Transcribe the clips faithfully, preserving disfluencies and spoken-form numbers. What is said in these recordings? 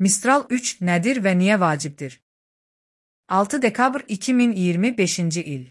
Mistral üç nədir və niyə vacibdir? altı dekabr iki min iyirmi beşinci il.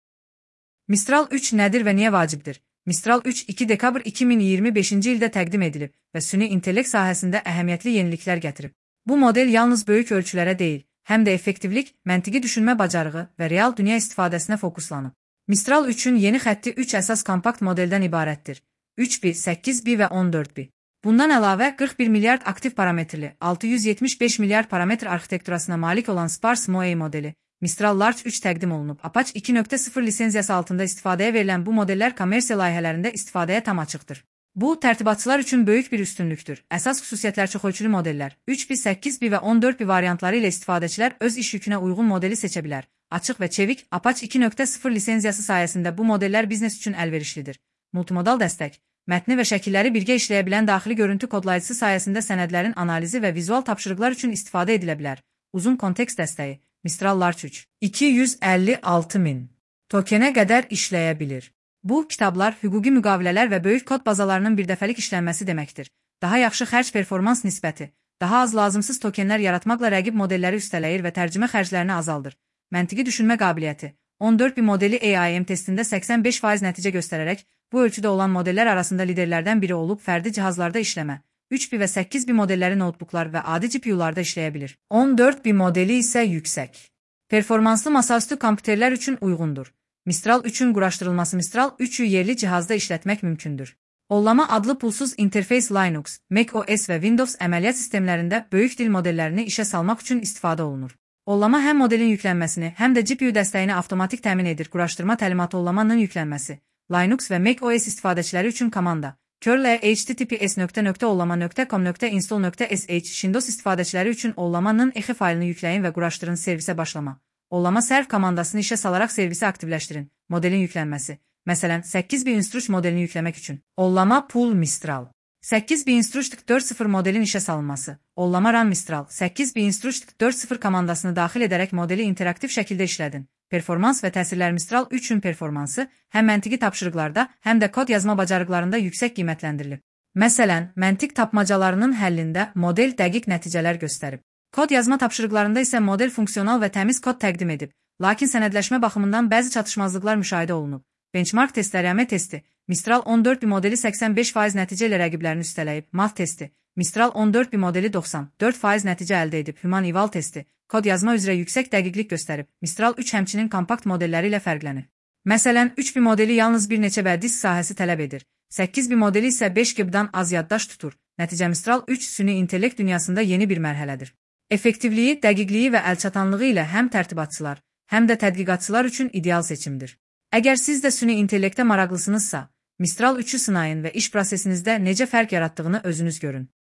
Mistral üç nədir və niyə vacibdir? Mistral üç iki dekabr iki min iyirmi beşinci ildə təqdim edilib və süni intellekt sahəsində əhəmiyyətli yeniliklər gətirib. Bu model yalnız böyük ölçülərə deyil, həm də effektivlik, məntiqi düşünmə bacarığı və real dünya istifadəsinə fokuslanıb. Mistral üçün yeni xətti üç əsas kompakt modeldən ibarətdir. üç bi, səkkiz bi və on dörd bi. Bundan əlavə qırx bir milyard aktiv parametrli, altı yüz yetmiş beş milyard parametr arxitekturasına malik olan Sparse M O A modeli, Mistral Large üç təqdim olunub. Apache iki nöqtə sıfır lisenziyası altında istifadəyə verilən bu modellər kommersiya layihələrində istifadəyə tam açıqdır. Bu, tərtibatçılar üçün böyük bir üstünlükdür. Əsas xüsusiyyətlər çoxölçülü modellər, üç bi, səkkiz bi və on dörd bi variantları ilə istifadəçilər öz iş yükünə uyğun modeli seçə bilər. Açıq və çevik, Apache iki nöqtə sıfır lisenziyası sayəsində bu modellər biznes üçün əlverişlidir. Multimodal dəstək, mətni və şəkilləri birgə işləyə bilən daxili görüntü kodlayıcısı sayəsində sənədlərin analizi və vizual tapşırıqlar üçün istifadə edilə bilər. Uzun kontekst dəstəyi, Mistral Large üç, iki yüz əlli altı min tokenə qədər işləyə bilir. Bu, kitablar, hüquqi müqavilələr və böyük kod bazalarının birdəfəlik işlənməsi deməkdir. Daha yaxşı xərc performans nisbəti, daha az lazımsız tokenlər yaratmaqla rəqib modelləri üstələyir və tərcümə xərclərini azaldır. Məntiqi düşünmə qabiliyyəti, on dörd bi modeli A I M testində səksən beş faiz nəticə göstərərək, bu ölçüdə olan modellər arasında liderlərdən biri olub fərdi cihazlarda işləmə, üç bi və səkkiz bi modelləri notebooklar və adi G P U-larda işləyə bilir. on dörd bi modeli isə yüksək. Performanslı masaüstü kompüterlər üçün uyğundur. Mistral üçün quraşdırılması Mistral üçü yerli cihazda işlətmək mümkündür. Ollama adlı pulsuz interfeys Linux, Mac O S və Windows əməliyyat sistemlərində böyük dil modellərini işə salmaq üçün istifadə olunur. Ollama həm modelin yüklənməsini, həm də G P U dəstəyini avtomatik təmin edir. Quraşdırma təlimatı ollamanın yüklənməsi. Linux və Mac O S istifadəçiləri üçün komanda. curl h t t p s nöqtə nöqtə ollama nöqtə com nöqtə install nöqtə s h Windows istifadəçiləri üçün ollamanın exe faylını yükləyin və quraşdırın servisə başlama. Ollama serv komandasını işə salaraq servisi aktivləşdirin. Modelin yüklənməsi. Məsələn, səkkiz bi Instruct modelini yükləmək üçün. Ollama Pool Mistral. səkkiz bi Instruct dörd sıfır modelin işə salınması. Ollama Run Mistral. səkkiz bi Instruct dörd sıfır komandasını daxil edərək modeli interaktiv şəkildə işlədin. Performans və təsirlər Mistral üçün performansı həm məntiqi tapşırıqlarda, həm də kod yazma bacarıqlarında yüksək qiymətləndirilib. Məsələn, məntiq tapmacalarının həllində model dəqiq nəticələr göstərib. Kod yazma tapşırıqlarında isə model funksional və təmiz kod təqdim edib, lakin sənədləşmə baxımından bəzi çatışmazlıqlar müşahidə olunub. Benchmark testləri M testi, Mistral on dörd bi modeli səksən beş faiz nəticə ilə rəqiblərini üstələyib. M A T testi, Mistral on dörd bi modeli doxsan dörd faiz nəticə əldə edib. Human Eval testi, kod yazma üzrə yüksək dəqiqlik göstərib. Mistral üç həmçinin kompakt modelləri ilə fərqlənir. Məsələn, üç bi modeli yalnız bir neçə və disk sahəsi tələb edir. səkkiz bi modeli isə beş giqabaytdan az yaddaş tutur. Nəticə Mistral üç süni intellekt dünyasında yeni bir mərhələdir. Effektivliyi, dəqiqliyi və əlçatanlığı ilə həm tərtibatçılar, həm də tədqiqatçılar üçün ideal seçimdir. Əgər siz də süni intellektə maraqlısınızsa, Mistral üçü sınayın və iş prosesinizdə necə fərq yaratdığını özünüz görün.